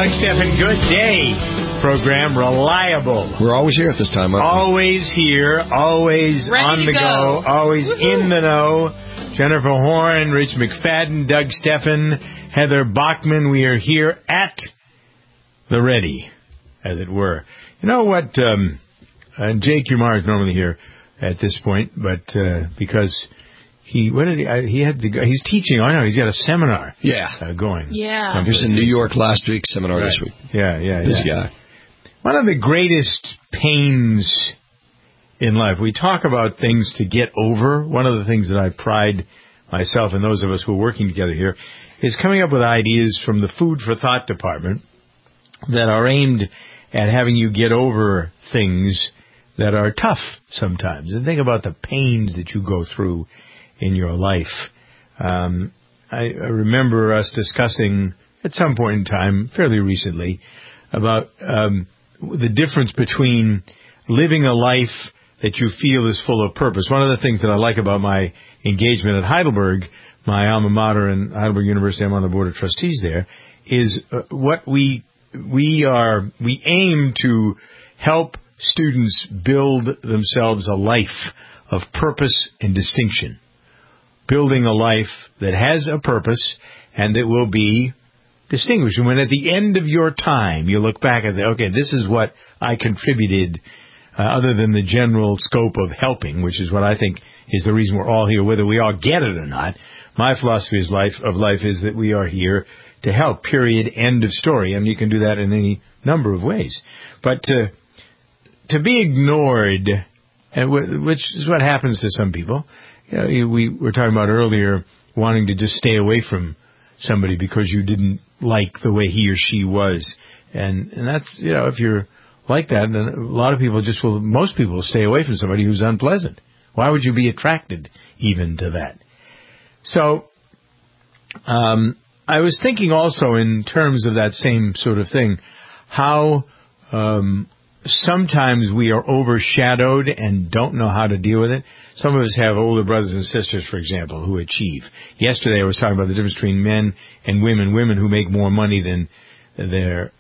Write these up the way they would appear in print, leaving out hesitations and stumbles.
Doug Stephan, good day. Program reliable. We're always here at this time, aren't we? Always here, always ready on the go, always in the know. Jennifer Horn, Rich McFadden, Doug Stephan, Heather Bachman. We are here at the ready, as it were. You know what? Jake Umar is normally here at this point, but because he's teaching. I know he's got a seminar. Going. Yeah. He was in New York last week, seminar this week. Busy guy. One of the greatest pains in life, we talk about things to get over. One of the things that I pride myself and those of us who are working together here is coming up with ideas from the Food for Thought department that are aimed at having you get over things that are tough sometimes. And think about the pains that you go through in your life. I remember us discussing at some point in time, fairly recently, about the difference between living a life that you feel is full of purpose. One of the things that I like about my engagement at Heidelberg, my alma mater in Heidelberg University, I'm on the board of trustees there, is what we aim to help students build themselves a life of purpose and distinction. Building a life that has a purpose and that will be distinguished. And when at the end of your time you look back and say, okay, this is what I contributed, other than the general scope of helping, which is what I think is the reason we're all here, whether we all get it or not. My philosophy of life is that we are here to help, period, end of story. And you can do that in any number of ways. But to be ignored, which is what happens to some people. You know, we were talking about earlier wanting to just stay away from somebody because you didn't like the way he or she was. And that's, if you're like that, then a lot of people most people will stay away from somebody who's unpleasant. Why would you be attracted even to that? So, I was thinking also in terms of that same sort of thing, how, sometimes we are overshadowed and don't know how to deal with it. Some of us have older brothers and sisters, for example, who achieve. Yesterday I was talking about the difference between men and women who make more money than their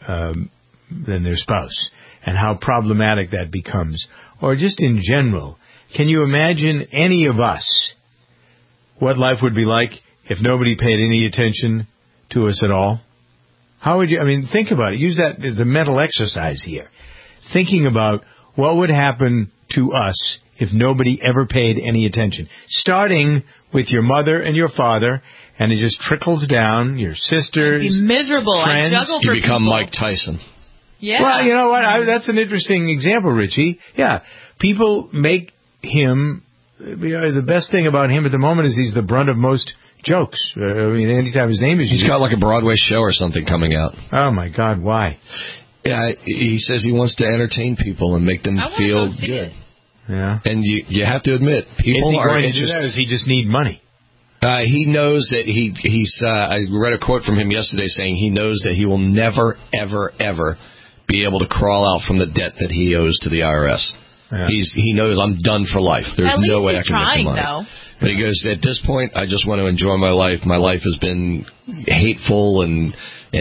spouse, and how problematic that becomes. Or just in general, can you imagine any of us what life would be like if nobody paid any attention to us at all? How would you, think about it. Use that as a mental exercise here. Thinking about what would happen to us if nobody ever paid any attention. Starting with your mother and your father, and it just trickles down, your sisters, It'd be miserable. friends. I juggle for You become people. Mike Tyson. Yeah. Well, you know what? That's an interesting example, Richie. Yeah. People make him, the best thing about him at the moment is he's the brunt of most jokes. Anytime his name is used. He's got like a Broadway show or something coming out. Oh, my God. Why? Yeah, he says he wants to entertain people and make them feel good. Yeah. And you have to admit, people is he are going to do that, or does he just need money? He knows that he's. I read a quote from him yesterday saying he knows that he will never, ever, ever be able to crawl out from the debt that he owes to the IRS. Yeah. He knows I'm done for life. There's no way I can make money. Though. But he goes, at this point, I just want to enjoy my life. My life has been hateful and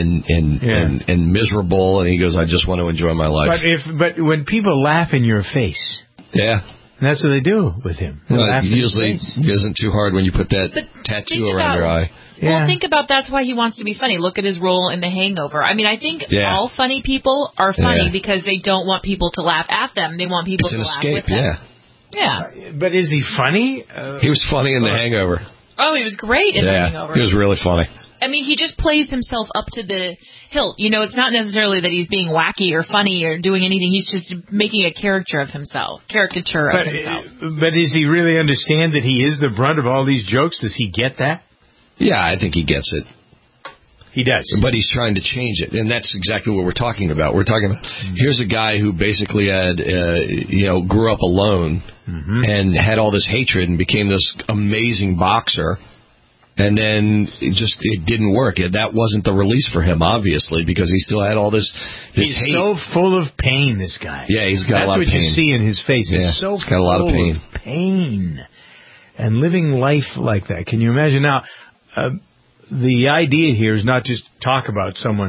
miserable, and he goes, I just want to enjoy my life. But when people laugh in your face, that's what they do with him. Well, usually it isn't too hard when you put that tattoo around your eye. Well, think about that's why he wants to be funny. Look at his role in The Hangover. I think all funny people are funny because they don't want people to laugh at them. They want people to laugh with them. Yeah. But is he funny? He was funny in The Hangover. Oh, he was great in The Hangover. He was really funny. He just plays himself up to the hilt. It's not necessarily that he's being wacky or funny or doing anything. He's just making a caricature of himself. But does he really understand that he is the brunt of all these jokes? Does he get that? Yeah, I think he gets it. He does. But he's trying to change it, and that's exactly what we're talking about. We're talking about, here's a guy who basically had, grew up alone and had all this hatred and became this amazing boxer, and then it didn't work. That wasn't the release for him, obviously, because he still had all this hate. He's so full of pain, this guy. Yeah, he's got a lot of pain. That's what you see in his face. He's so got a lot of pain. Pain. And living life like that. Can you imagine? Now, the idea here is not just talk about someone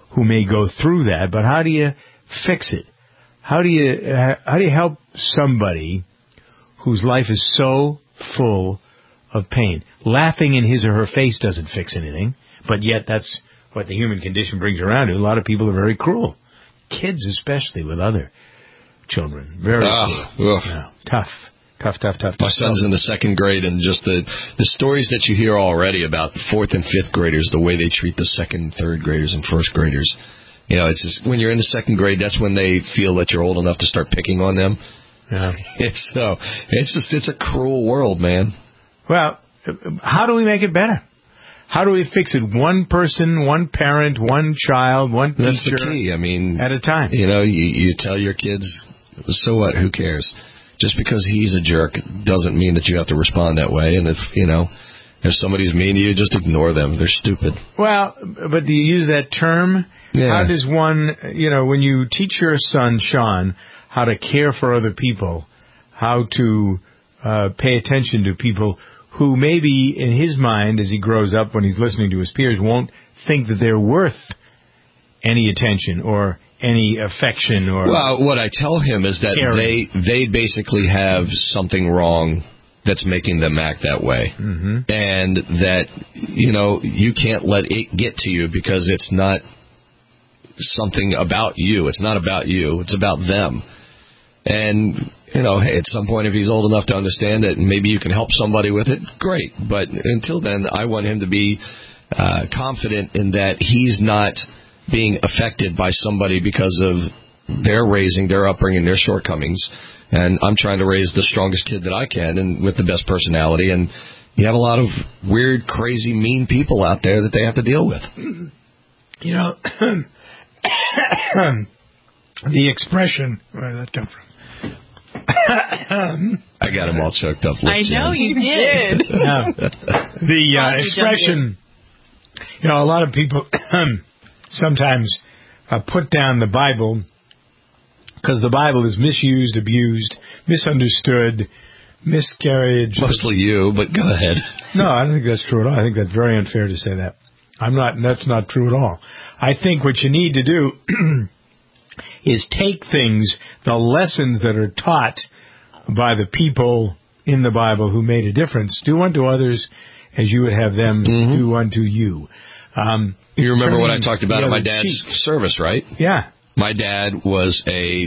who may go through that, but how do you fix it? How do you help somebody whose life is so full of pain? Laughing in his or her face doesn't fix anything, but yet that's what the human condition brings around to. A lot of people are very cruel. Kids especially with other children. Very cruel. Yeah, tough. My son's in the second grade, and just the stories that you hear already about fourth and fifth graders, the way they treat the second, third graders and first graders. It's just when you're in the second grade, that's when they feel that you're old enough to start picking on them. Yeah. It's a cruel world, man. Well, how do we make it better? How do we fix it? One person, one parent, one child, one teacher. That's the key. At a time. You tell your kids, so what? Who cares? Just because he's a jerk doesn't mean that you have to respond that way. And if somebody's mean to you, just ignore them. They're stupid. Well, but do you use that term? Yeah. How does one, when you teach your son, Sean, how to care for other people, how to pay attention to people who maybe in his mind, as he grows up, when he's listening to his peers, won't think that they're worth any attention or any affection or... Well, what I tell him is that they basically have something wrong that's making them act that way. Mm-hmm. And that, you can't let it get to you because it's not something about you. It's not about you. It's about them. And, hey, at some point, if he's old enough to understand it, maybe you can help somebody with it, great. But until then, I want him to be confident in that he's not being affected by somebody because of their raising, their upbringing, their shortcomings. And I'm trying to raise the strongest kid that I can and with the best personality. And you have a lot of weird, crazy, mean people out there that they have to deal with. The expression... Where did that come from? I got him all choked up. I know you did. The expression... a lot of people... sometimes put down the Bible because the Bible is misused, abused, misunderstood, miscarriage. Mostly you, but go ahead. No, I don't think that's true at all. I think that's very unfair to say that. That's not true at all. I think what you need to do is take things, the lessons that are taught by the people in the Bible who made a difference, do unto others as you would have them do unto you. You remember what I talked about at my dad's service, right? Yeah. My dad was a,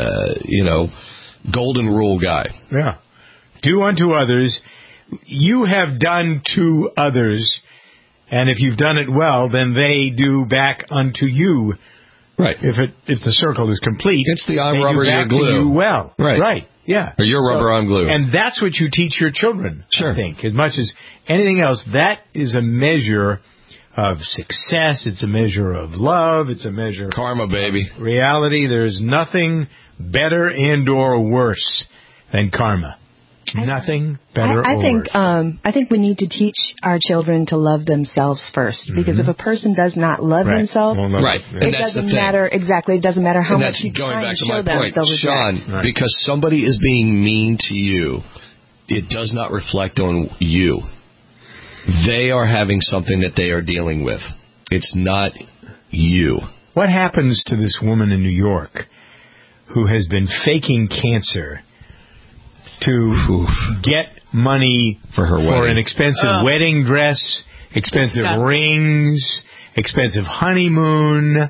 golden rule guy. Yeah. Do unto others. You have done to others, and if you've done it well, then they do back unto you. Right. If the circle is complete, it's the I'm rubber, you're glue. To you well. Right. Yeah. Or you're rubber, I'm glue. And that's what you teach your children. Sure. I think, as much as anything else, that is a measure of success. It's a measure of love. It's a measure karma, baby. Reality. There's nothing better and or worse than karma. Nothing better or worse. I think we need to teach our children to love themselves first, because if a person does not love themselves, it doesn't matter. Exactly, it doesn't matter how much you try and show them. Sean, because somebody is being mean to you, it does not reflect on you. They are having something that they are dealing with. It's not you. What happens to this woman in New York who has been faking cancer to get money for an expensive wedding dress, expensive rings, expensive honeymoon?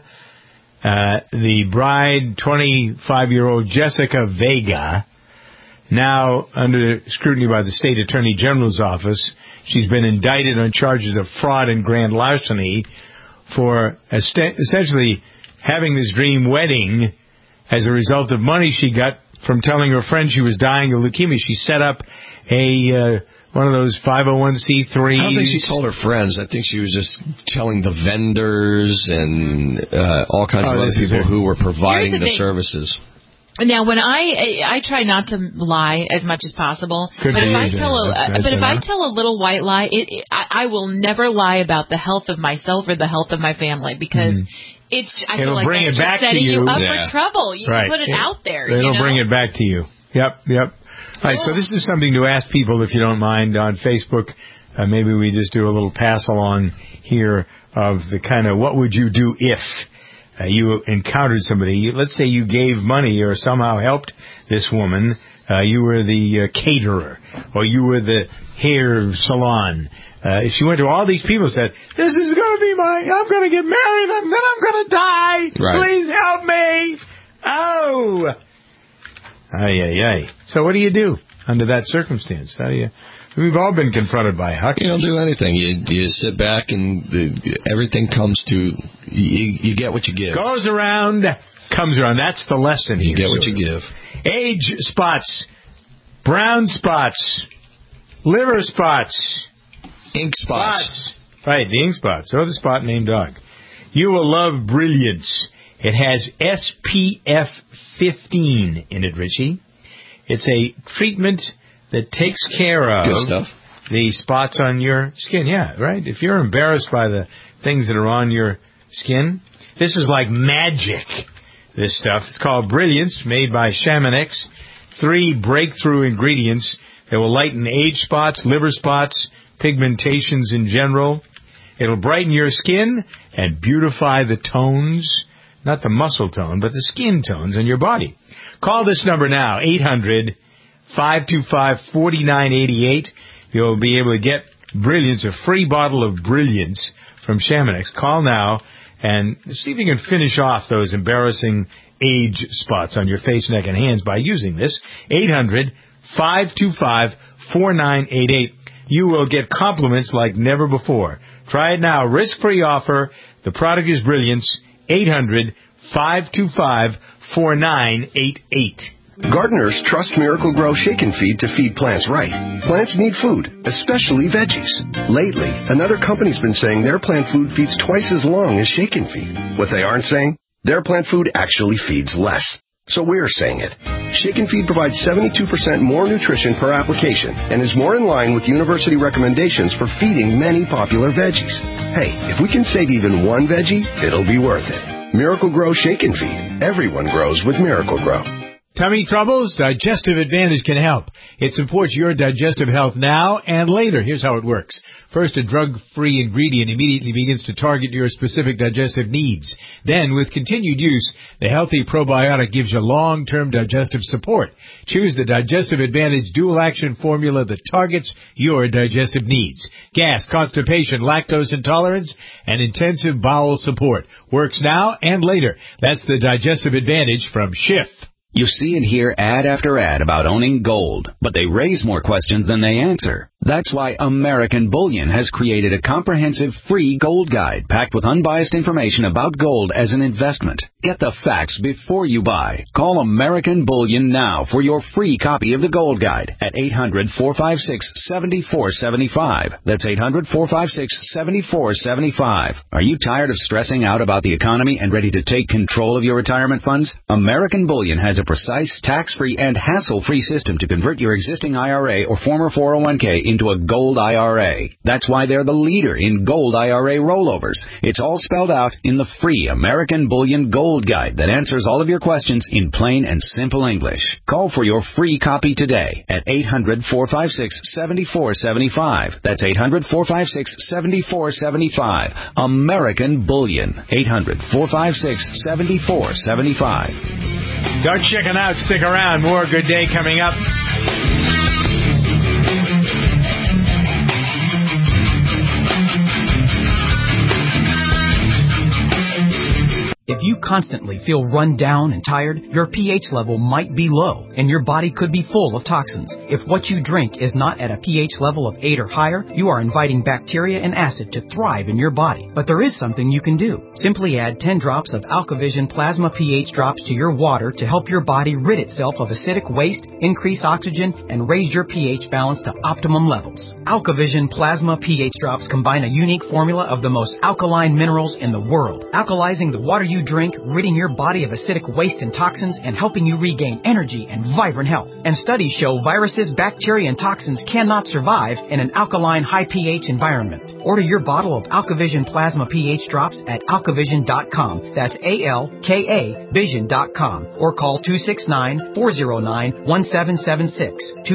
The bride, 25-year-old Jessica Vega, now under scrutiny by the State Attorney General's office. She's been indicted on charges of fraud and grand larceny for essentially having this dream wedding as a result of money she got from telling her friend she was dying of leukemia. She set up one of those 501c3s. I don't think she told her friends. I think she was just telling the vendors and all kinds of other people who were providing the services. Now, when I try not to lie as much as possible, but if I tell a little white lie, I will never lie about the health of myself or the health of my family, because I feel like that's just setting you up for trouble. You put it out there. It'll bring it back to you. Yep. All right, so this is something to ask people, if you don't mind, on Facebook. Maybe we just do a little pass along here of the kind of what would you do if. you encountered somebody, let's say you gave money or somehow helped this woman, you were the caterer, or you were the hair salon. If she went to all these people and said, this is going to be I'm going to get married, and then I'm going to die. Right. Please help me. Oh. Ay. So what do you do under that circumstance? We've all been confronted by Huck. You don't do anything. You sit back and everything comes to, you get what you give. Goes around, comes around. That's the lesson here. You get what you give. Age spots, brown spots, liver spots. Ink spots. Right, the ink spots. Or the spot named dog. You will love Brilliance. It has SPF 15 in it, Richie. It's a treatment that takes care of the spots on your skin. Yeah, right? If you're embarrassed by the things that are on your skin, this is like magic, this stuff. It's called Brilliance, made by Chamonix. 3 breakthrough ingredients that will lighten age spots, liver spots, pigmentations in general. It'll brighten your skin and beautify the tones, not the muscle tone, but the skin tones on your body. Call this number now, 800-525-4988. You'll be able to get Brilliance, a free bottle of Brilliance from Chamonix. Call now and see if you can finish off those embarrassing age spots on your face, neck, and hands by using this. 800-525-4988. You will get compliments like never before. Try it now. Risk-free offer. The product is Brilliance. 800-525-4988. Gardeners trust Miracle-Gro Shake and Feed to feed plants right. Plants need food, especially veggies. Lately, another company's been saying their plant food feeds twice as long as Shake and Feed. What they aren't saying? Their plant food actually feeds less. So we're saying it. Shake and Feed provides 72% more nutrition per application and is more in line with university recommendations for feeding many popular veggies. Hey, if we can save even one veggie, it'll be worth it. Miracle-Gro Shake and Feed. Everyone grows with Miracle-Gro. Tummy troubles? Digestive Advantage can help. It supports your digestive health now and later. Here's how it works. First, a drug-free ingredient immediately begins to target your specific digestive needs. Then, with continued use, the healthy probiotic gives you long-term digestive support. Choose the Digestive Advantage dual-action formula that targets your digestive needs. Gas, constipation, lactose intolerance, and intensive bowel support. Works now and later. That's the Digestive Advantage from Schiff. You see and hear ad after ad about owning gold, but they raise more questions than they answer. That's why American Bullion has created a comprehensive free gold guide packed with unbiased information about gold as an investment. Get the facts before you buy. Call American Bullion now for your free copy of the gold guide at 800-456-7475. That's 800-456-7475. Are you tired of stressing out about the economy and ready to take control of your retirement funds? American Bullion has a precise, tax-free, and hassle-free system to convert your existing IRA or former 401k into a gold IRA. That's why they're the leader in gold IRA rollovers. It's all spelled out in the free American Bullion Gold Guide that answers all of your questions in plain and simple English. Call for your free copy today at 800-456-7475. That's 800-456-7475. American Bullion. 800-456-7475. Don't chicken out. Stick around. More Good Day coming up. If you constantly feel run down and tired, your pH level might be low, and your body could be full of toxins. If what you drink is not at a pH level of 8 or higher, you are inviting bacteria and acid to thrive in your body. But there is something you can do. Simply add 10 drops of AlkaVision Plasma pH drops to your water to help your body rid itself of acidic waste, increase oxygen, and raise your pH balance to optimum levels. AlkaVision Plasma pH drops combine a unique formula of the most alkaline minerals in the world, alkalizing the water you drink, ridding your body of acidic waste and toxins, and helping you regain energy and vibrant health. And studies show viruses, bacteria, and toxins cannot survive in an alkaline, high pH environment. Order your bottle of AlkaVision Plasma pH drops at alkavision.com. That's ALKA Vision.com. Or call 269-409-1776.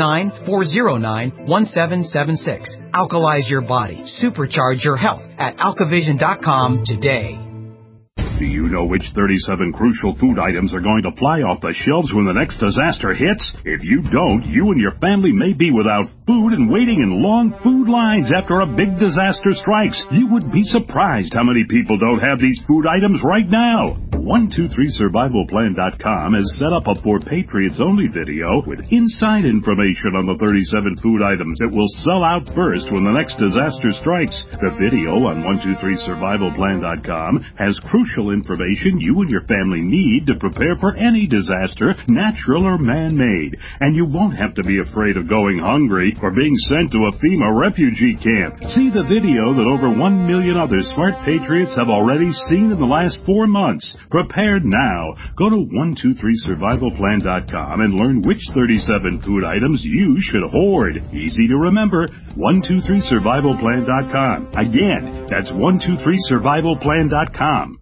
269-409-1776. Alkalize your body. Supercharge your health at alkavision.com today. Do you know which 37 crucial food items are going to fly off the shelves when the next disaster hits? If you don't, you and your family may be without food and waiting in long food lines after a big disaster strikes. You would be surprised how many people don't have these food items right now. 123survivalplan.com has set up a For Patriots Only video with inside information on the 37 food items that will sell out first when the next disaster strikes. The video on 123survivalplan.com has crucial information you and your family need to prepare for any disaster, natural or man-made. And you won't have to be afraid of going hungry or being sent to a FEMA refugee camp. See the video that over 1 million other smart patriots have already seen in the last 4 months. Prepared now. Go to 123survivalplan.com and learn which 37 food items you should hoard. Easy to remember. 123survivalplan.com. Again, that's 123survivalplan.com.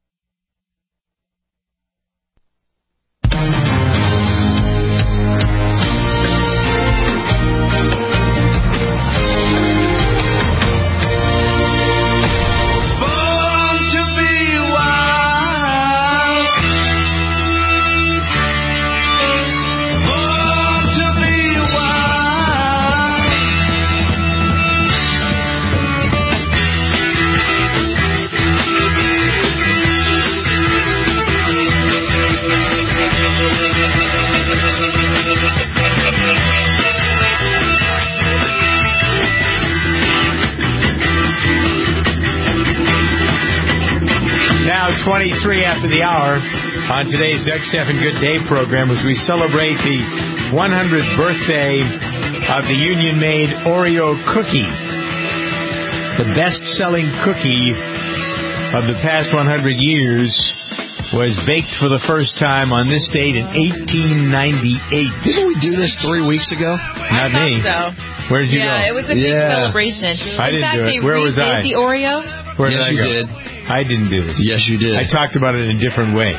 Now 23 after the hour on today's Doug Stephan Good Day program as we celebrate the 100th birthday of the Union-made Oreo cookie. The best-selling cookie of the past 100 years was baked for the first time on this date in 1898. Didn't we do this 3 weeks ago? Not me. So. Where did you go? Yeah, it was a big celebration. I didn't do it. Where was I? The Oreo? Where did I go? Did. I didn't do this. Yes, you did. I talked about it in a different way.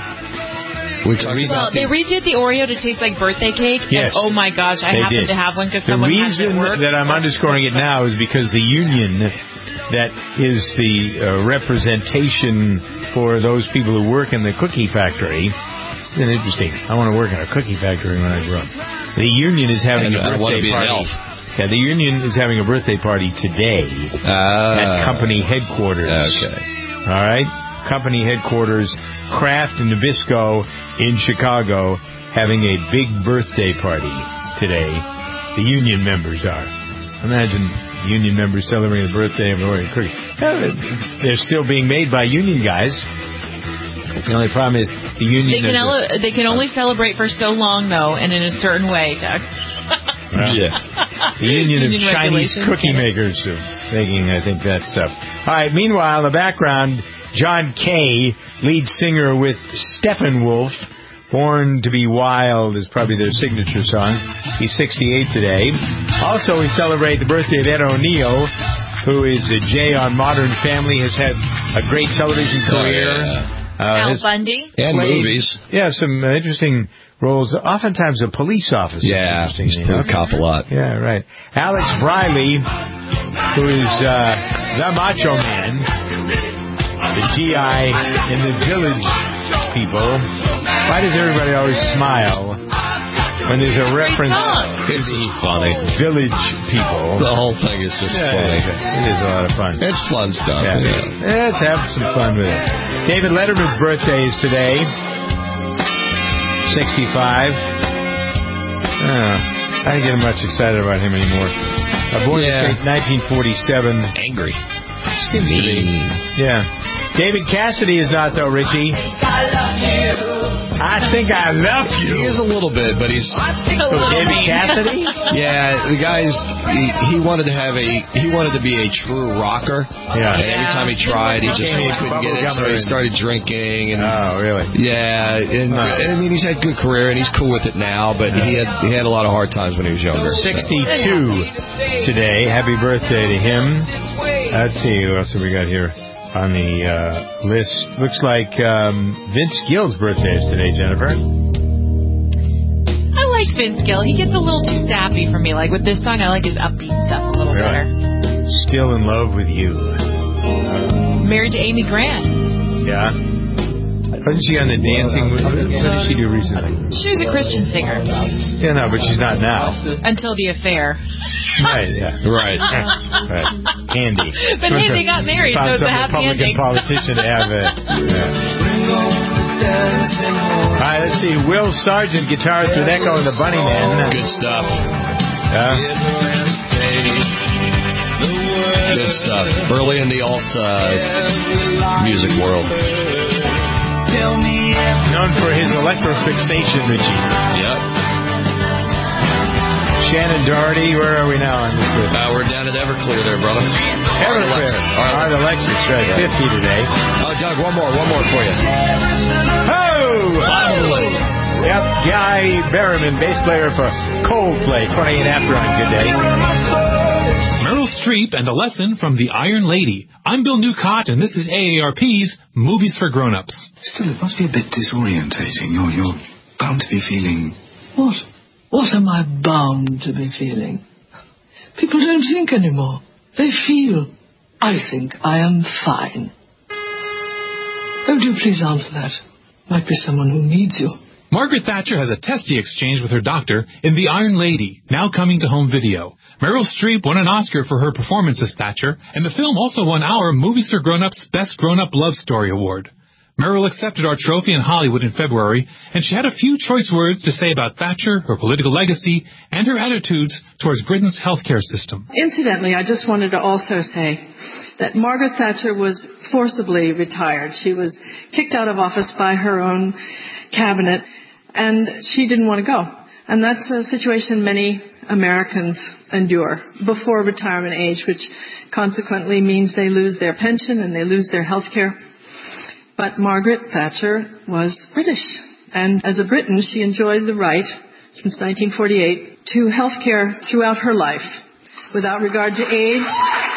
They redid the Oreo to taste like birthday cake. Yes. And oh my gosh, I happened to have one because someone had it at work. The reason that I'm underscoring it now is because the union that is the representation for those people who work in the cookie factory. Isn't it interesting? I want to work in a cookie factory when I grow up. The union is having a birthday party. Yeah, the union is having a birthday party today at company headquarters. Okay. All right? Company headquarters, Kraft and Nabisco in Chicago, having a big birthday party today. The union members are. Imagine union members celebrating the birthday of Oreo cookie. They're still being made by union guys. The only problem is the union... They can only celebrate for so long, though, and in a certain way, Doug. Well, yeah. The Union of Chinese cookie makers are making, I think, that stuff. All right, meanwhile, in the background, John Kay, lead singer with Steppenwolf, Born to be Wild is probably their signature song. He's 68 today. Also, we celebrate the birthday of Ed O'Neill, who is a Jay on Modern Family, has had a great television career. Al Bundy. And movies. Yeah, some interesting roles, oftentimes a police officer. Yeah, he's played cop a lot. Yeah, right. Alex Briley, who is the Macho Man, the GI in the Village People. Why does everybody always smile when there's a reference to the funny Village People? The whole thing is just funny. It is a lot of fun. It's fun stuff. Yeah. Let's have some fun with it. David Letterman's birthday is today. 65. I don't get much excited about him anymore. Born in 1947. Angry. Seems to be. Yeah. David Cassidy is not, though, Richie. I think I love you. He is a little bit, but he's... David Cassidy? Yeah, the guy's... He wanted to be a true rocker. Yeah. And every time he tried, he just couldn't get it, so he started drinking. And, oh, really? Yeah. And I mean, he's had a good career, and he's cool with it now, but he had a lot of hard times when he was younger. 62 today. Happy birthday to him. Let's see, who else have we got here on the list? Looks like Vince Gill's birthday is today, Jennifer. I like Vince Gill. He gets a little too sappy for me. Like with this song, I like his upbeat stuff a little better. Still in Love with You. Married to Amy Grant. Yeah. Wasn't she on the dancing? What did she do recently? She was a Christian singer. Yeah, no, but she's not now. Until the affair. Right, yeah. Right. Right. Andy. But hey, they got married, so it's a happy ending. Republican politician to have it. All right, let's see. Will Sargent, guitarist with Echo and the Bunnymen. Good stuff. Good stuff. Early in the alt music world. Known for his electrofixation, Richie. Yep. Shannon Doherty, where are we now on this list? We're down at Everclear there, brother. Everclear. Art Alexis, right. 50 today. Doug, one more for you. Oh! Bottom of the list. Yep, Guy Berryman, bass player for Coldplay, 28 after on Good Day. Meryl Streep and a lesson from the Iron Lady. I'm Bill Newcott, and this is AARP's Movies for Grown-Ups. Still, it must be a bit disorientating. You're bound to be feeling... What? What am I bound to be feeling? People don't think anymore. They feel. I think I am fine. Oh, do please answer that. Might be someone who needs you. Margaret Thatcher has a testy exchange with her doctor in The Iron Lady, now coming to home video. Meryl Streep won an Oscar for her performance as Thatcher, and the film also won our Movies for Grown-Ups Best Grown-Up Love Story Award. Meryl accepted our trophy in Hollywood in February, and she had a few choice words to say about Thatcher, her political legacy, and her attitudes towards Britain's healthcare system. Incidentally, I just wanted to also say that Margaret Thatcher was forcibly retired. She was kicked out of office by her own cabinet, and she didn't want to go. And that's a situation many Americans endure before retirement age, which consequently means they lose their pension and they lose their health care. But Margaret Thatcher was British, and as a Briton, she enjoyed the right, since 1948, to health care throughout her life, without regard to age,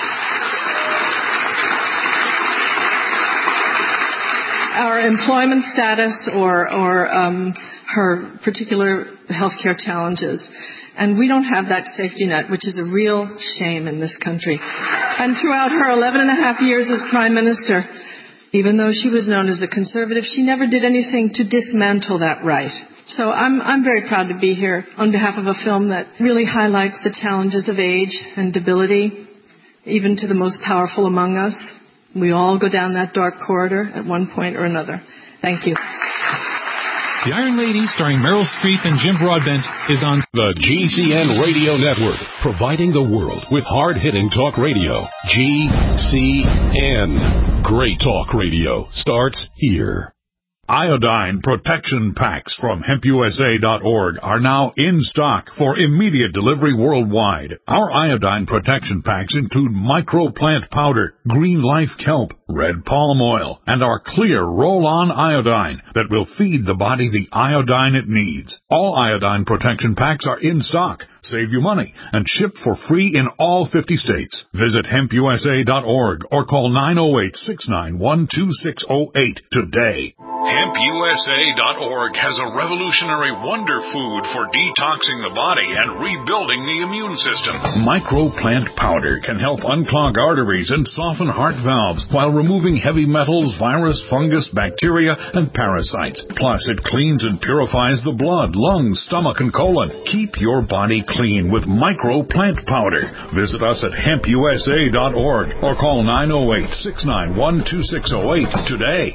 our employment status, or her particular health care challenges. And we don't have that safety net, which is a real shame in this country. And throughout her 11 and a half years as Prime Minister, even though she was known as a conservative, she never did anything to dismantle that right. So I'm very proud to be here on behalf of a film that really highlights the challenges of age and debility, even to the most powerful among us. We all go down that dark corridor at one point or another. Thank you. The Iron Lady, starring Meryl Streep and Jim Broadbent, is on the GCN Radio Network, providing the world with hard-hitting talk radio. GCN. Great talk radio starts here. Iodine protection packs from HempUSA.org are now in stock for immediate delivery worldwide. Our iodine protection packs include microplant powder, green life kelp, red palm oil, and our clear roll-on iodine that will feed the body the iodine it needs. All iodine protection packs are in stock. Save you money and ship for free in all 50 states. Visit HempUSA.org or call 908-691-2608 today. HempUSA.org has a revolutionary wonder food for detoxing the body and rebuilding the immune system. Microplant powder can help unclog arteries and soften heart valves while removing heavy metals, virus, fungus, bacteria, and parasites. Plus, it cleans and purifies the blood, lungs, stomach, and colon. Keep your body clean with microplant powder. Visit us at HempUSA.org or call 908-691-2608 today.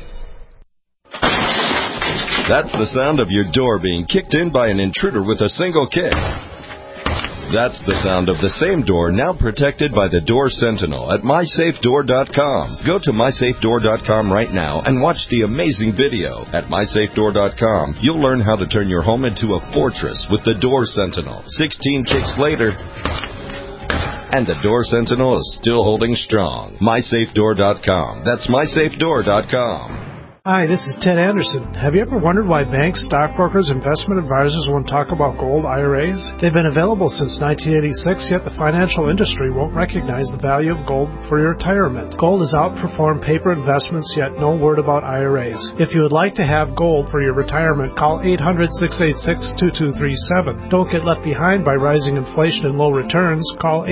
That's the sound of your door being kicked in by an intruder with a single kick. That's the sound of the same door now protected by the Door Sentinel at MySafeDoor.com. Go to MySafeDoor.com right now and watch the amazing video. At MySafeDoor.com, you'll learn how to turn your home into a fortress with the Door Sentinel. 16 kicks later, and the Door Sentinel is still holding strong. MySafeDoor.com. That's MySafeDoor.com. Hi, this is Ted Anderson. Have you ever wondered why banks, stockbrokers, investment advisors won't talk about gold IRAs? They've been available since 1986, yet the financial industry won't recognize the value of gold for your retirement. Gold has outperformed paper investments, yet no word about IRAs. If you would like to have gold for your retirement, call 800-686-2237. Don't get left behind by rising inflation and low returns. Call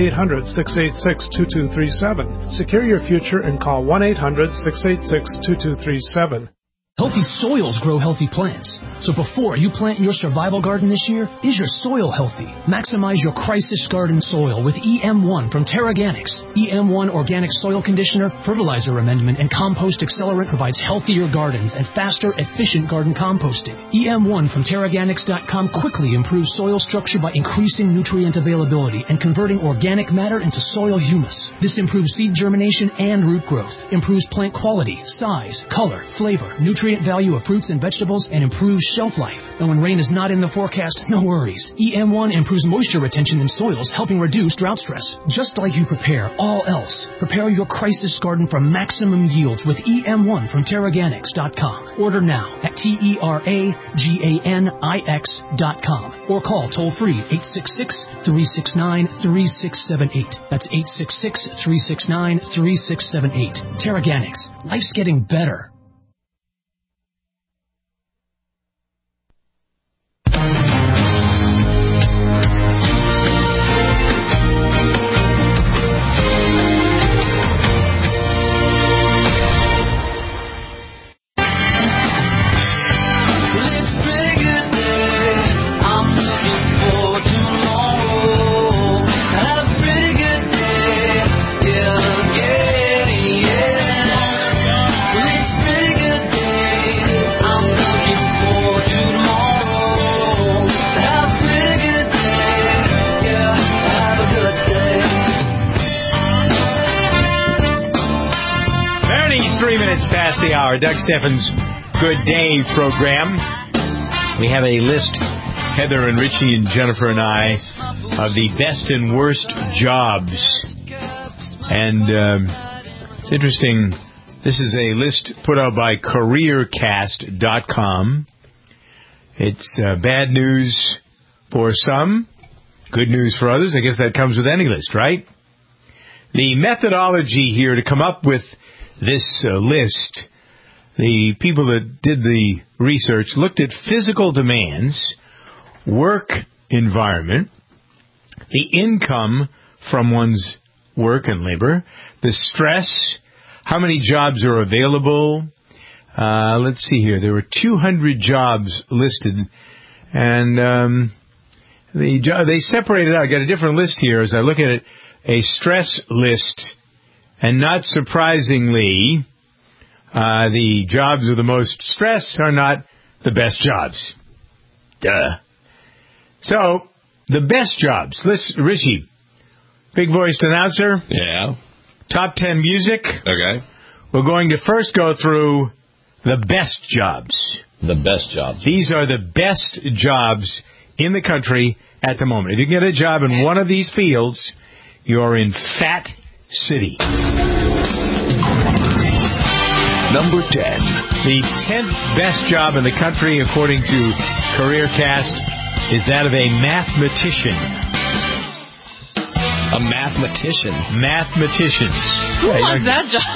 800-686-2237. Secure your future and call 1-800-686-2237. Healthy soils grow healthy plants. So before you plant your survival garden this year, is your soil healthy? Maximize your crisis garden soil with EM1 from Terraganics. EM1 organic soil conditioner, fertilizer amendment, and compost accelerant provides healthier gardens and faster, efficient garden composting. EM1 from Terraganics.com quickly improves soil structure by increasing nutrient availability and converting organic matter into soil humus. This improves seed germination and root growth, improves plant quality, size, color, flavor, nutrient value of fruits and vegetables, and improves shelf life. And when rain is not in the forecast, no worries. EM1 improves moisture retention in soils, helping reduce drought stress. Just like you prepare all else, prepare your crisis garden for maximum yields with EM1 from Terraganics.com. Order now at TERAGANIX.com or call toll-free 866-369-3678. That's 866-369-3678. Terraganics. Life's getting better. Our Doug Steffens Good Day program. We have a list, Heather and Richie and Jennifer and I, of the best and worst jobs. And it's interesting. This is a list put out by CareerCast.com. It's bad news for some, good news for others. I guess that comes with any list, right? The methodology here to come up with this list, the people that did the research looked at physical demands, work environment, the income from one's work and labor, the stress, how many jobs are available. Let's see here. There were 200 jobs listed, and they separated out. I got a different list here as I look at it, a stress list, and not surprisingly, the jobs with the most stress are not the best jobs. Duh. So, the best jobs. Richie, big voiced announcer. Yeah. Top 10 music. Okay. We're going to first go through the best jobs. The best jobs. These are the best jobs in the country at the moment. If you get a job in one of these fields, you're in Fat City. Number 10. The 10th best job in the country, according to CareerCast, is that of a mathematician. A mathematician? Mathematicians. Who wants that job?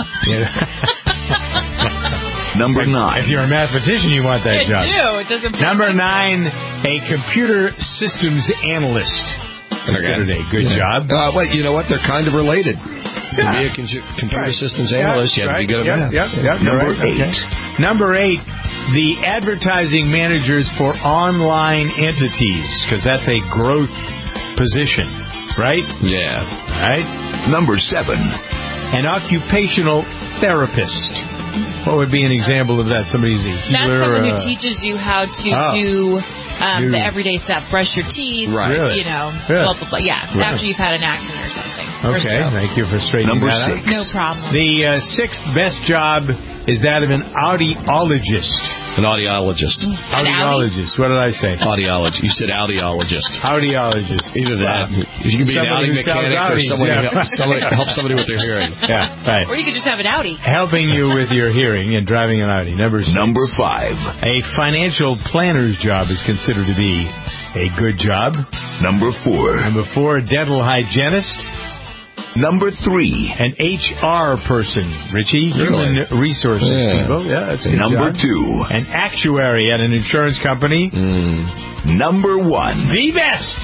Number 9. If you're a mathematician, you want that job. I do. It doesn't. Number 9, a computer systems analyst. Considered a good job. Wait, you know what? They're kind of related. To be a computer systems analyst, you have to be good at math. Number 8. Okay. Number 8, the advertising managers for online entities, because that's a growth position, right? Yeah. Right? Number 7. An occupational therapist. What would be an example of that? Somebody who's a healer? That's someone who teaches you how to do the everyday stuff. Brush your teeth. Right. Really? Blah, blah, blah. Yeah, right. After you've had an accident or something. Okay, thank you for straightening that out. Number 6. No problem. The 6th best job is that of an audiologist. An audiologist. Audiologist. What did I say? Audiologist. You said audiologist. Audiologist. Either that. You can be an Audi mechanic or someone who helps somebody with their hearing. Yeah, right. Or you could just have an Audi. Helping you with your hearing and driving an Audi. Number 6. Number 5. A financial planner's job is considered to be a good job. Number 4. Number 4, dental hygienist. Number 3. An HR person, Richie. Really? Human resources people. Yeah, that's a good Number job. 2. An actuary at an insurance company. Number 1. The best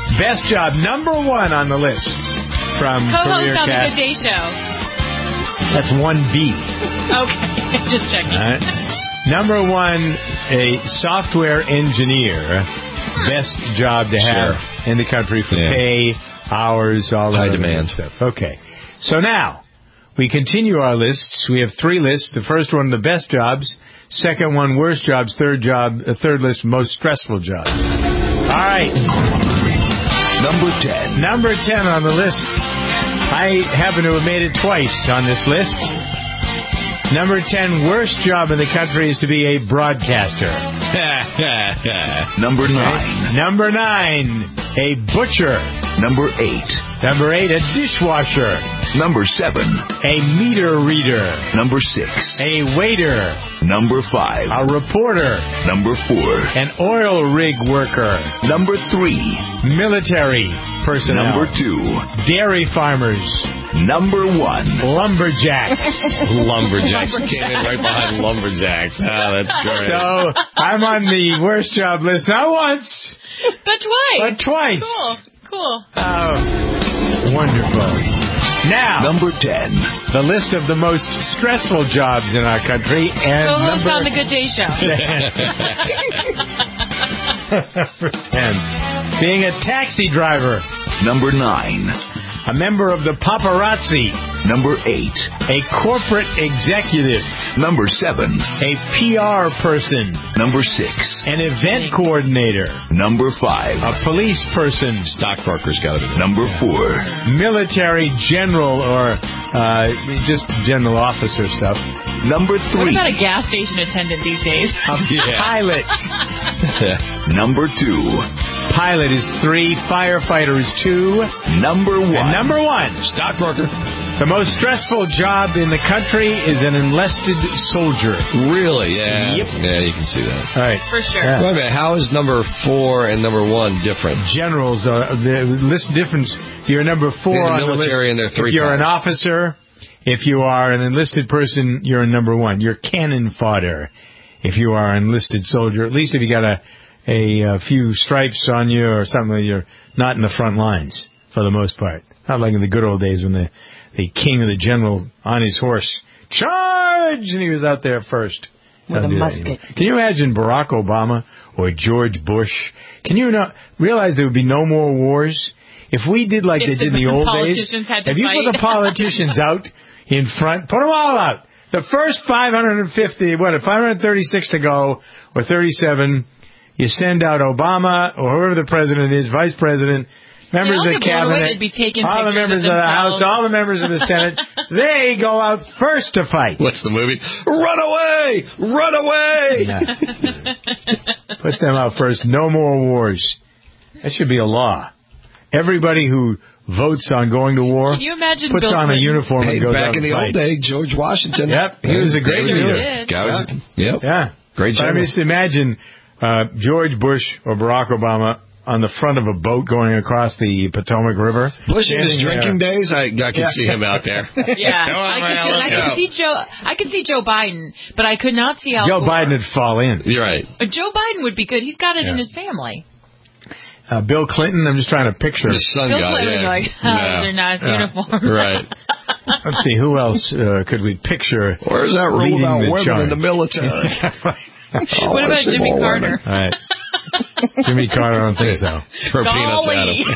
job, number 1 on the list from Co-host CareerCast. on the Good Day Show. That's 1B. Okay, just checking. All right. Number 1, a software engineer. Best job to have in the country for pay, hours, all that. High demand stuff. Okay. So now, we continue our lists. We have 3 lists. The first one, the best jobs. Second one, worst jobs. Third list, most stressful jobs. All right. Number 10. Number 10 on the list. I happen to have made it twice on this list. Number 10, worst job in the country is to be a broadcaster. Number 9. Number 9, a butcher. Number 8. Number 8, a dishwasher. Number 7. A meter reader. Number 6. A waiter. Number 5. A reporter. Number 4. An oil rig worker. Number 3. Military personnel. Number 2. Dairy farmers. Number 1. Lumberjacks. Lumberjacks came in right behind lumberjacks. Oh, that's great. So I'm on the worst job list, not once, but twice. Cool. Oh, wonderful. Now, number 10, the list of the most stressful jobs in our country, and co-host on the Good Day Show. Number 10, being a taxi driver. Number 9, a member of the paparazzi. Number 8, a corporate executive. Number 7, a PR person. Number 6, an event coordinator. Number 5, a police person. Stockbroker's got to be there. Number 4, military general or just general officer stuff. Number 3, what about a gas station attendant these days? Pilot. Number 2, pilot is 3, firefighter is 2. Number 1, and number 1, stockbroker. The most stressful job in the country is an enlisted soldier. Really? Yeah. Yep. Yeah, you can see that. All right. For sure. Yeah. Wait a minute. How is number 4 and number 1 different? Generals, the list difference. You're number 4 on the military, and they're 3 If you're times. an officer, if you are an enlisted person, you're in number 1. You're cannon fodder. If you are an enlisted soldier, at least if you got a few stripes on you or something, you're not in the front lines for the most part. Not like in the good old days when the king of the general on his horse, charge! And he was out there first. With a musket. Can you imagine Barack Obama or George Bush? Can you not realize there would be no more wars? If we did like they did in the old days, if you put the politicians out in front, put them all out. The first 536 to go, or 37, you send out Obama or whoever the president is, vice president, members of the cabinet, all the members of the House, all the members of the Senate, they go out first to fight. What's the movie? Run away! Run away! Put them out first. No more wars. That should be a law. Everybody who votes on going to war Can you imagine puts on a uniform and goes back out in the and old day, George Washington. Yep, he was a great leader. Yep. Yeah. Great general. I mean, just imagine George Bush or Barack Obama on the front of a boat going across the Potomac River. Bush in his drinking days, I can see him out there. Yeah, I could see Joe Biden, but I could not see Al Joe Gore. Biden would fall in. You're right. Joe Biden would be good. He's got it in his family. Bill Clinton, I'm just trying to picture. The son Bill guy, Clinton was like, they're nice uniforms. Right. Let's see, who else could we picture? Where's that rule about women in the military? What about Jimmy Carter? All right. Jimmy Carter, I don't think so. Throw peanuts at him.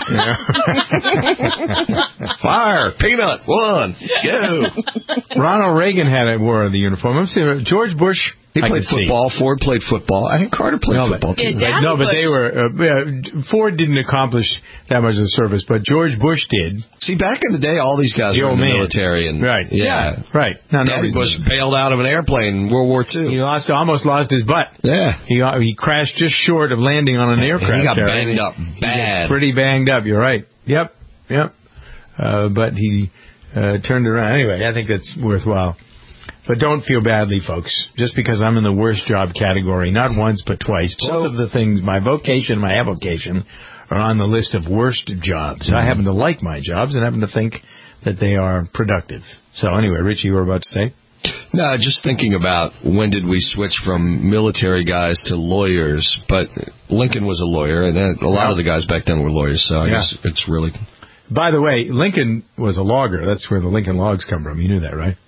Fire! Peanut! 1! Go! Ronald Reagan wore the uniform. I'm saying George Bush. He played football. Ford played football. I think Carter played football too. No, but they were. Ford didn't accomplish that much of the service, but George Bush did. See, back in the day, all these guys were in the military, and right, right. Now, Daddy Bush bailed out of an airplane in World War II. He almost lost his butt. Yeah, he crashed just short of landing on an aircraft. He got banged up bad. Pretty banged up. You're right. Yep. But he turned around. Anyway, I think that's worthwhile. But don't feel badly, folks, just because I'm in the worst job category, not once but twice. Both of the things, my vocation and my avocation, are on the list of worst jobs. I happen to like my jobs and happen to think that they are productive. So anyway, Richie, you were about to say? No, just thinking about when did we switch from military guys to lawyers. But Lincoln was a lawyer, and a lot of the guys back then were lawyers, so I guess it's really... By the way, Lincoln was a logger. That's where the Lincoln logs come from. You knew that, right?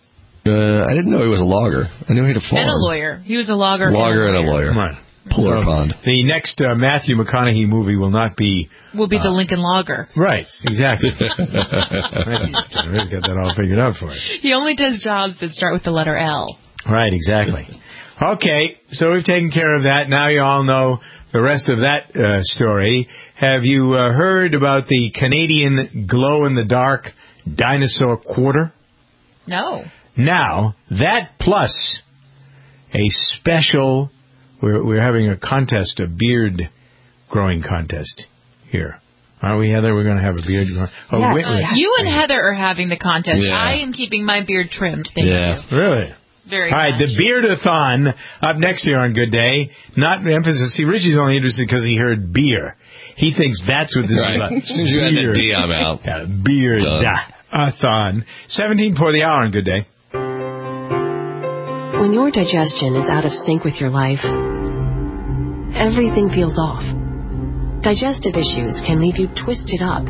I didn't know he was a logger. I knew he had a farm. And a lawyer. He was a logger. Logger and a lawyer. Right. Puller Pond. The next Matthew McConaughey movie will not be... Will be the Lincoln Logger. Right, exactly. I really got that all figured out for you. He only does jobs that start with the letter L. Right, exactly. Okay, so we've taken care of that. Now you all know the rest of that story. Have you heard about the Canadian glow-in-the-dark dinosaur quarter? No. Now, that plus a special... We're having a contest, a beard growing contest here. Aren't we, Heather? We're going to have a beard growing. Oh, yeah. You and Heather are having the contest. Yeah. I am keeping my beard trimmed. Thank you. Really? Very All right, much. The Beard-a-thon up next here on Good Day. Not emphasis. See, Richie's only interested because he heard beer. He thinks that's what this is about. As soon as you had that D, I'm out. Yeah, Beard-a-thon. 17 for the hour on Good Day. When your digestion is out of sync with your life, everything feels off. Digestive issues can leave you twisted up.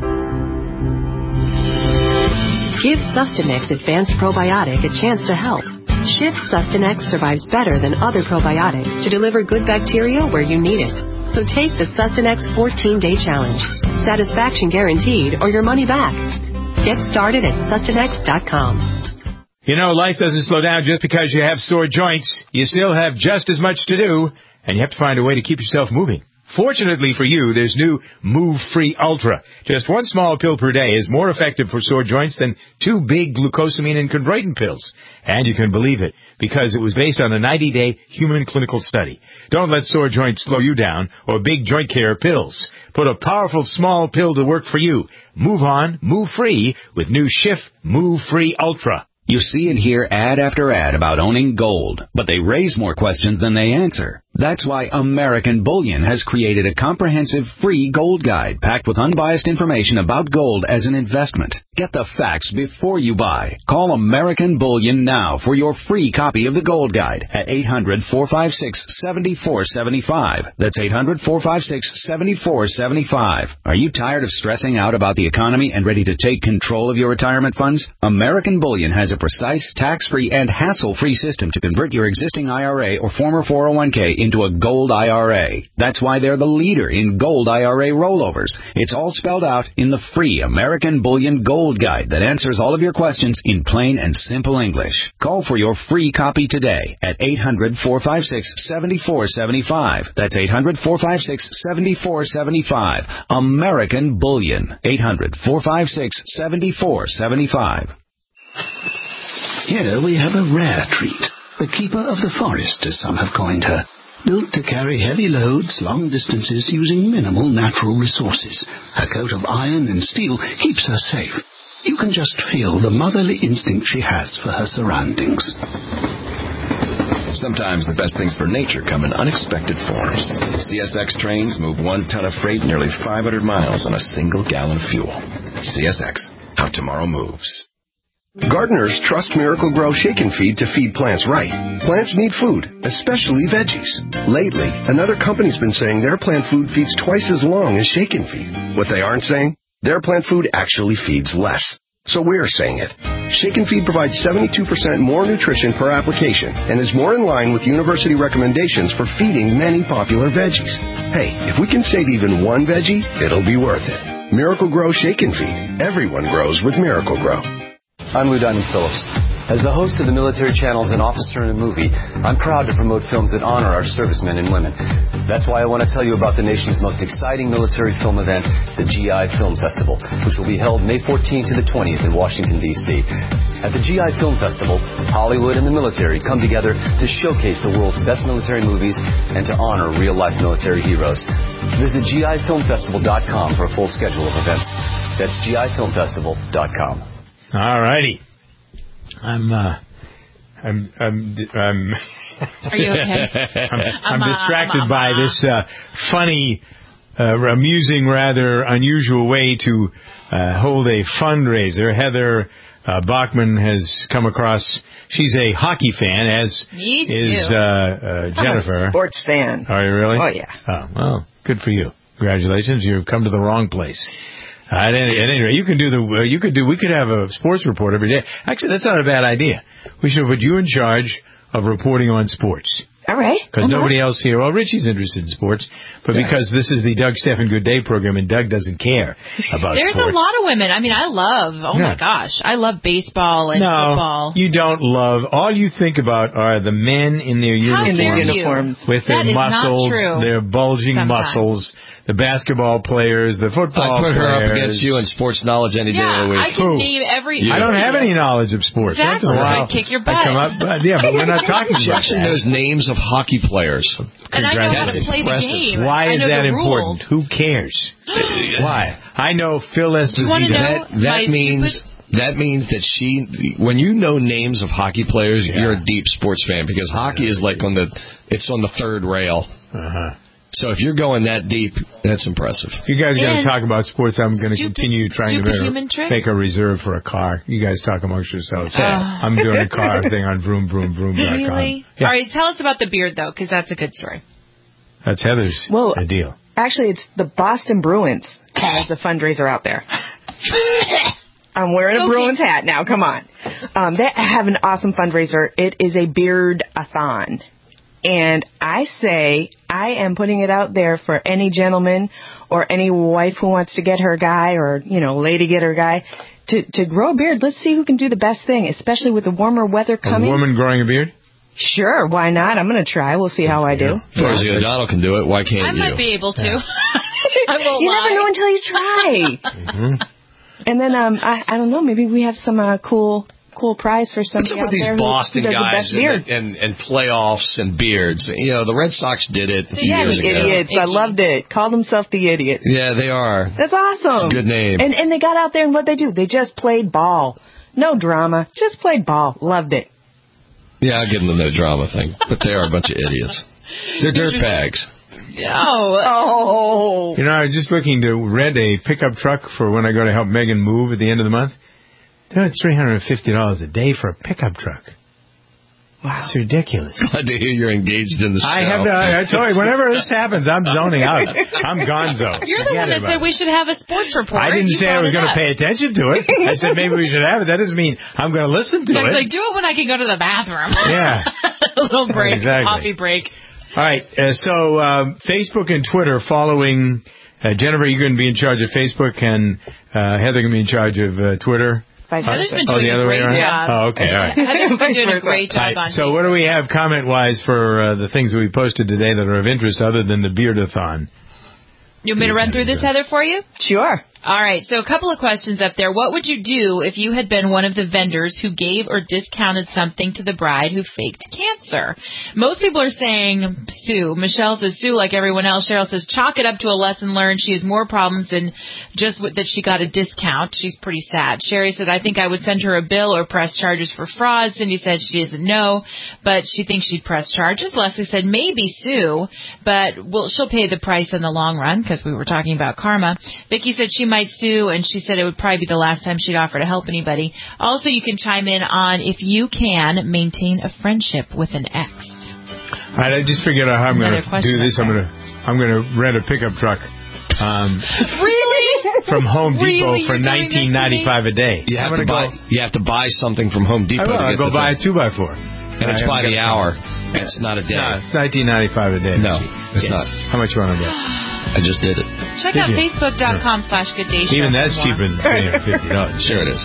Give Sustanex Advanced Probiotic a chance to help. Shift Sustanex survives better than other probiotics to deliver good bacteria where you need it. So take the Sustanex 14-Day Challenge. Satisfaction guaranteed or your money back. Get started at Sustanex.com. You know, life doesn't slow down just because you have sore joints. You still have just as much to do, and you have to find a way to keep yourself moving. Fortunately for you, there's new Move Free Ultra. Just one small pill per day is more effective for sore joints than 2 big glucosamine and chondroitin pills. And you can believe it, because it was based on a 90-day human clinical study. Don't let sore joints slow you down or big joint care pills. Put a powerful small pill to work for you. Move on, move free with new Schiff Move Free Ultra. You see and hear ad after ad about owning gold, but they raise more questions than they answer. That's why American Bullion has created a comprehensive free gold guide packed with unbiased information about gold as an investment. Get the facts before you buy. Call American Bullion now for your free copy of the gold guide at 800-456-7475. That's 800-456-7475. Are you tired of stressing out about the economy and ready to take control of your retirement funds? American Bullion has a precise, tax-free, and hassle-free system to convert your existing IRA or former 401k into a gold IRA. That's why they're the leader in gold IRA rollovers. It's all spelled out in the free American Bullion Gold Guide that answers all of your questions in plain and simple English. Call for your free copy today at 800-456-7475. That's 800-456-7475. American Bullion. 800-456-7475. Here we have a rare treat. The keeper of the forest, as some have coined her. Built to carry heavy loads long distances using minimal natural resources. Her coat of iron and steel keeps her safe. You can just feel the motherly instinct she has for her surroundings. Sometimes the best things for nature come in unexpected forms. CSX trains move 1 ton of freight nearly 500 miles on a single gallon of fuel. CSX, how tomorrow moves. Gardeners trust Miracle-Gro Shake and Feed to feed plants right. Plants need food, especially veggies. Lately, another company's been saying their plant food feeds twice as long as Shake and Feed. What they aren't saying? Their plant food actually feeds less. So we're saying it. Shake and Feed provides 72% more nutrition per application and is more in line with university recommendations for feeding many popular veggies. Hey, if we can save even one veggie, it'll be worth it. Miracle-Gro Shake and Feed. Everyone grows with Miracle-Gro. I'm Lou Diamond Phillips. As the host of the Military Channel's An Officer in a Movie, I'm proud to promote films that honor our servicemen and women. That's why I want to tell you about the nation's most exciting military film event, the GI Film Festival, which will be held May 14th to the 20th in Washington, D.C. At the GI Film Festival, Hollywood and the military come together to showcase the world's best military movies and to honor real-life military heroes. Visit GIFilmFestival.com for a full schedule of events. That's GIFilmFestival.com. All righty. I'm Are you okay? I'm distracted by this funny, amusing, rather unusual way to hold a fundraiser. Heather Bachman has come across. She's a hockey fan, as is Jennifer. I'm a sports fan. Are you really? Oh, yeah. Oh, well, good for you. Congratulations. You've come to the wrong place. At any rate, we could have a sports report every day. Actually, that's not a bad idea. We should put you in charge of reporting on sports. All right. Because nobody else here, well, Richie's interested in sports, but because this is the Doug Stephan Good Day program, and Doug doesn't care about There's sports. a lot of women. I mean, I love, my gosh, I love baseball and football. You don't love, all you think about are the men in their uniforms. With their muscles, their bulging muscles, the basketball players, the football players. I put her up against you in sports knowledge any day of the week. I can name every... I don't have any knowledge of sports. Exactly. I kick your butt. But we're not talking about that. She actually knows names of hockey players. And I know how to play the game. Why is that important? Who cares? Why? I know Phil Esposito. That means that when you know names of hockey players, you're a deep sports fan, because hockey is like on the third rail. So if you're going that deep, that's impressive. If you guys are going to talk about sports, I'm going to continue trying to make a reserve for a car. You guys talk amongst yourselves. I'm doing a car thing on vroom.com. Really? Yeah. All right, tell us about the beard, though, because that's a good story. That's Heather's deal. Actually, it's the Boston Bruins has a fundraiser out there. I'm wearing a Bruins hat now. Come on. They have an awesome fundraiser. It is a beard-a-thon. And I say I am putting it out there for any gentleman or any wife who wants to get her guy, or, lady get her guy, to grow a beard. Let's see who can do the best thing, especially with the warmer weather coming. A woman growing a beard? Sure, why not? I'm going to try. We'll see how I do. Rosie O'Donnell can do it. Why can't you? I might be able to. I won't You lie. never know until you try. And then, I don't know, maybe we have some cool prize for somebody out there. What's up with these Boston guys and playoffs and beards? The Red Sox did it a few years ago. Idiots. I loved it. Called themselves the Idiots. Yeah, they are. That's awesome. It's a good name. And they got out there, and what they do? They just played ball. No drama. Just played ball. Loved it. Yeah, I'll give them the no drama thing. But they are a bunch of idiots. They're dirtbags. Oh. I was just looking to rent a pickup truck for when I go to help Megan move at the end of the month. They're $350 a day for a pickup truck. Wow. It's ridiculous. Glad to hear you're engaged in the show. I told you, whenever this happens, I'm zoning out. I'm gonzo. You're the one that said we should have a sports report. I didn't say I was going to pay attention to it. I said maybe we should have it. That doesn't mean I'm going to listen to it. It's like, do it when I can go to the bathroom. Yeah. A little break, coffee break. All right. So Facebook and Twitter following Jennifer, you're going to be in charge of Facebook, and Heather going to be in charge of Twitter. Heather's been doing a great job. Oh, okay, all right. Heather's been doing a great job on So what do we have comment-wise for the things that we posted today that are of interest other than the beard-a-thon? You want me to run through this, Heather, for you? Sure. All right, so a couple of questions up there. What would you do if you had been one of the vendors who gave or discounted something to the bride who faked cancer? Most people are saying sue. Michelle says sue like everyone else. Cheryl says chalk it up to a lesson learned. She has more problems than just that she got a discount. She's pretty sad. Sherry said, I think I would send her a bill or press charges for fraud. Cindy said she doesn't know, but she thinks she'd press charges. Leslie said maybe sue, but she'll pay the price in the long run because we were talking about karma. Vicki said she might sue, and she said it would probably be the last time she'd offer to help anybody. Also, you can chime in on if you can maintain a friendship with an ex. All right, I just figured out how I'm going to do this. I'm going to rent a pickup truck. Really? From Home Depot for $19.95 a day. You have to buy something from Home Depot. I'll go buy a 2x4. And it's by the hour. It's not a day. No, it's $19.95 a day. No, it's not. How much you want to bet? I just did it. Check out Facebook.com/GoodDayShow. Even that's cheaper than $350. Sure it is.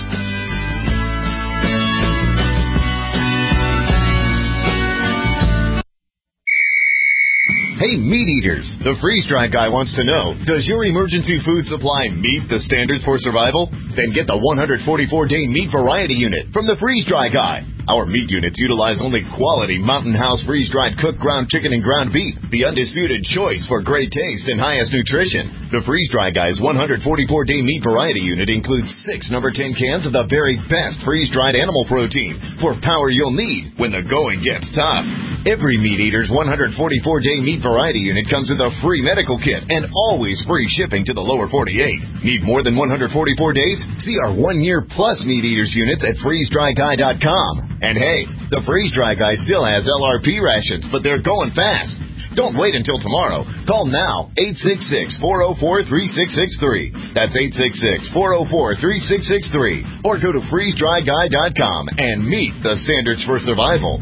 Hey, meat eaters! The Freeze Dry Guy wants to know, does your emergency food supply meet the standards for survival? Then get the 144-day meat variety unit from the Freeze Dry Guy. Our meat units utilize only quality Mountain House freeze-dried cooked ground chicken and ground beef, the undisputed choice for great taste and highest nutrition. The Freeze Dry Guy's 144-day meat variety unit includes 6 number 10 cans of the very best freeze-dried animal protein for power you'll need when the going gets tough. Every meat eater's 144-day meat variety unit comes with a free medical kit and always free shipping to the lower 48. Need more than 144 days? See our 1-year plus meat eaters units at freezedryguy.com. And hey, the Freeze Dry Guy still has LRP rations, but they're going fast. Don't wait until tomorrow. Call now, 866-404-3663. That's 866-404-3663. Or go to freezedryguy.com and meet the standards for survival.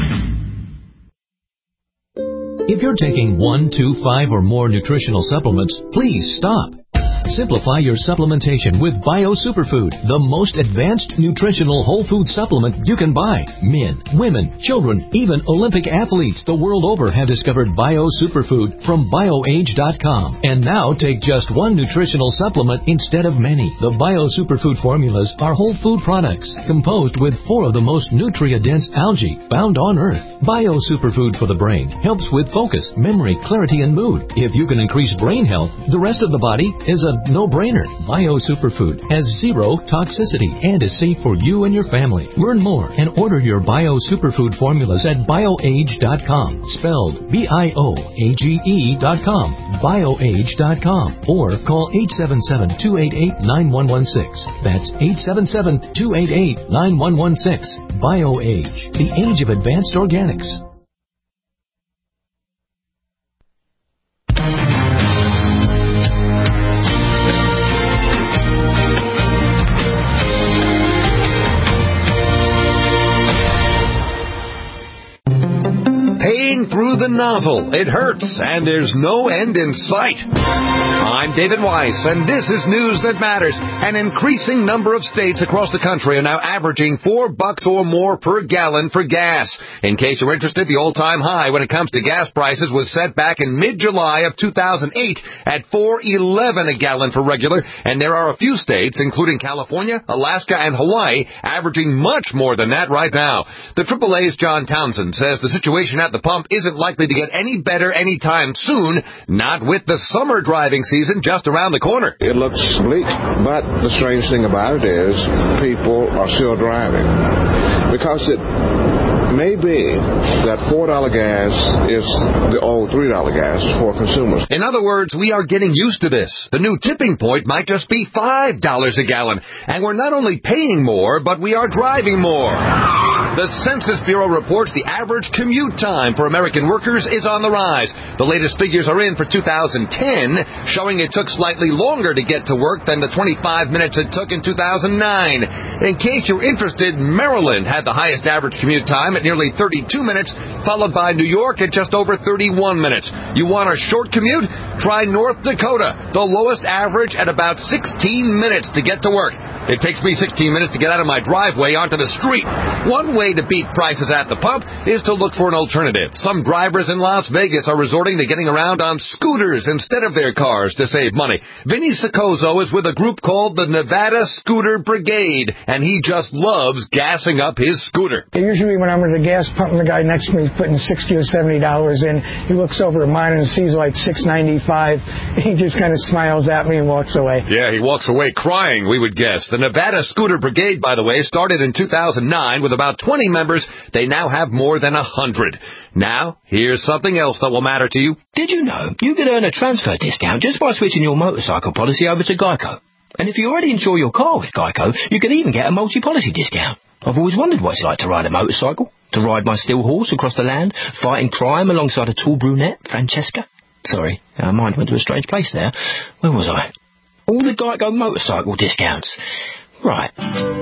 If you're taking 1, 2, 5, or more nutritional supplements, please stop. Simplify your supplementation with Bio Superfood, the most advanced nutritional whole food supplement you can buy. Men, women, children, even Olympic athletes the world over have discovered Bio Superfood from BioAge.com. And now take just one nutritional supplement instead of many. The Bio Superfood formulas are whole food products composed with 4 of the most nutrient-dense algae found on Earth. Bio Superfood for the brain helps with focus, memory, clarity, and mood. If you can increase brain health, the rest of the body is a no-brainer. Bio Superfood has 0 toxicity and is safe for you and your family. Learn more and order your Bio Superfood formulas at BioAge.com, spelled BIOAGE.com, BioAge.com, or call 877-288-9116. That's 877-288-9116. BioAge, the age of advanced organics. Paying through the nozzle. It hurts, and there's no end in sight. I'm David Weiss, and this is News That Matters. An increasing number of states across the country are now averaging $4 or more per gallon for gas. In case you're interested, the all-time high when it comes to gas prices was set back in mid-July of 2008 at $4.11 a gallon for regular, and there are a few states, including California, Alaska, and Hawaii, averaging much more than that right now. The AAA's John Townsend says the situation at the pump isn't likely to get any better anytime soon, not with the summer driving season just around the corner. It looks bleak, but the strange thing about it is people are still driving because it may be that $4 gas is the old $3 gas for consumers. In other words, we are getting used to this. The new tipping point might just be $5 a gallon, and we're not only paying more, but we are driving more. The Census Bureau reports the average commute time for American workers is on the rise. The latest figures are in for 2010, showing it took slightly longer to get to work than the 25 minutes it took in 2009. In case you're interested, Maryland had the highest average commute time at nearly 32 minutes, followed by New York at just over 31 minutes. You want a short commute? Try North Dakota, the lowest average at about 16 minutes to get to work. It takes me 16 minutes to get out of my driveway onto the street. One way to beat prices at the pump is to look for an alternative. Some drivers in Las Vegas are resorting to getting around on scooters instead of their cars to save money. Vinny Saccoso is with a group called the Nevada Scooter Brigade, and he just loves gassing up his scooter. Usually when I'm at the gas pump and the guy next to me is putting $60 or $70 in, he looks over at mine and sees like $6.95. He just kind of smiles at me and walks away. Yeah, he walks away crying, we would guess. The Nevada Scooter Brigade, by the way, started in 2009 with about 20 members. They now have more than 100. Now, here's something else that will matter to you. Did you know you could earn a transfer discount just by switching your motorcycle policy over to Geico? And if you already insure your car with Geico, you can even get a multi-policy discount. I've always wondered what it's like to ride a motorcycle, to ride my steel horse across the land, fighting crime alongside a tall brunette, Francesca. Sorry, our mind went to a strange place there. Where was I? All the Geico motorcycle discounts. Right.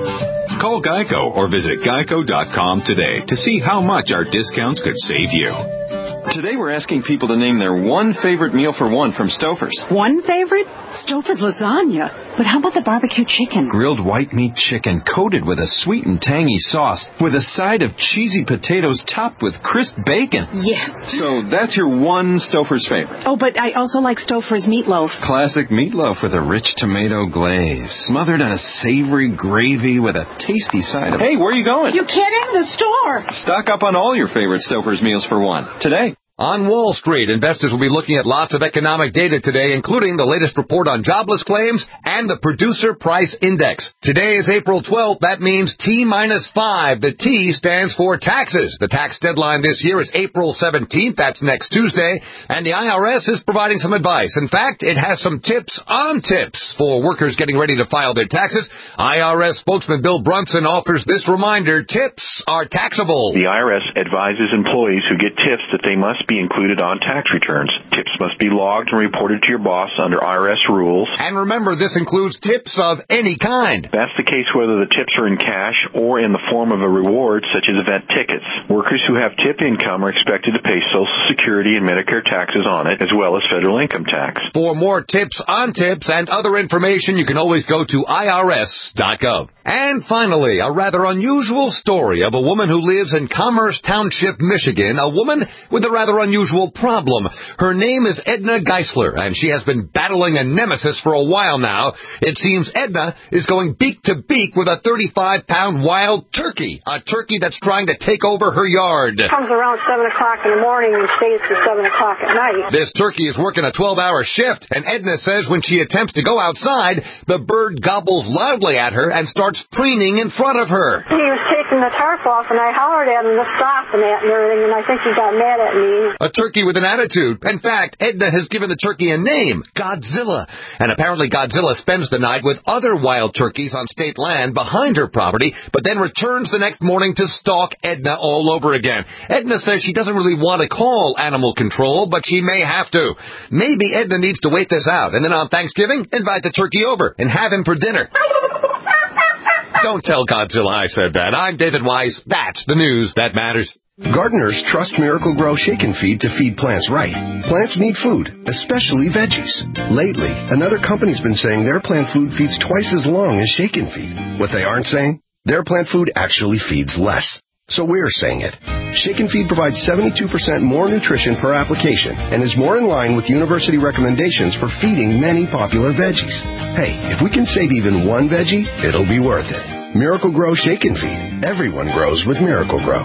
Call Geico or visit geico.com today to see how much our discounts could save you. Today we're asking people to name their one favorite meal for one from Stouffer's. One favorite? Stouffer's lasagna. But how about the barbecue chicken? Grilled white meat chicken coated with a sweet and tangy sauce with a side of cheesy potatoes topped with crisp bacon. Yes. So that's your one Stouffer's favorite. Oh, but I also like Stouffer's meatloaf. Classic meatloaf with a rich tomato glaze, smothered in a savory gravy with a tasty side of... Hey, where are you going? You kidding? The store. Stock up on all your favorite Stouffer's meals for one today. On Wall Street, investors will be looking at lots of economic data today, including the latest report on jobless claims and the Producer Price Index. Today is April 12th. That means T-5. The T stands for taxes. The tax deadline this year is April 17th. That's next Tuesday. And the IRS is providing some advice. In fact, it has some tips on tips for workers getting ready to file their taxes. IRS spokesman Bill Brunson offers this reminder: tips are taxable. The IRS advises employees who get tips that they must be included on tax returns. Tips must be logged and reported to your boss under IRS rules. And remember, this includes tips of any kind. That's the case whether the tips are in cash or in the form of a reward, such as event tickets. Workers who have tip income are expected to pay Social Security and Medicare taxes on it, as well as federal income tax. For more tips on tips and other information, you can always go to IRS.gov. And finally, a rather unusual story of a woman who lives in Commerce Township, Michigan, a woman with a rather unusual problem. Her name is Edna Geisler, and she has been battling a nemesis for a while now. It seems Edna is going beak to beak with a 35-pound wild turkey, a turkey that's trying to take over her yard. Comes around 7 o'clock in the morning and stays till 7 o'clock at night. This turkey is working a 12-hour shift, and Edna says when she attempts to go outside, the bird gobbles loudly at her and starts preening in front of her. He was taking the tarp off, and I hollered at him to stop and everything, and I think he got mad at me. A turkey with an attitude. In fact, Edna has given the turkey a name, Godzilla. And apparently Godzilla spends the night with other wild turkeys on state land behind her property, but then returns the next morning to stalk Edna all over again. Edna says she doesn't really want to call animal control, but she may have to. Maybe Edna needs to wait this out, and then on Thanksgiving, invite the turkey over and have him for dinner. Don't tell Godzilla I said that. I'm David Weiss. That's the news that matters. Gardeners trust Miracle-Gro Shake and Feed to feed plants right. Plants need food, especially veggies. Lately, another company's been saying their plant food feeds twice as long as Shake and Feed. What they aren't saying? Their plant food actually feeds less. So we're saying it. Shake and Feed provides 72% more nutrition per application and is more in line with university recommendations for feeding many popular veggies. Hey, if we can save even one veggie, it'll be worth it. Miracle-Gro Shake and Feed. Everyone grows with Miracle-Gro.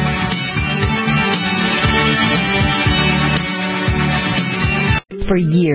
For years,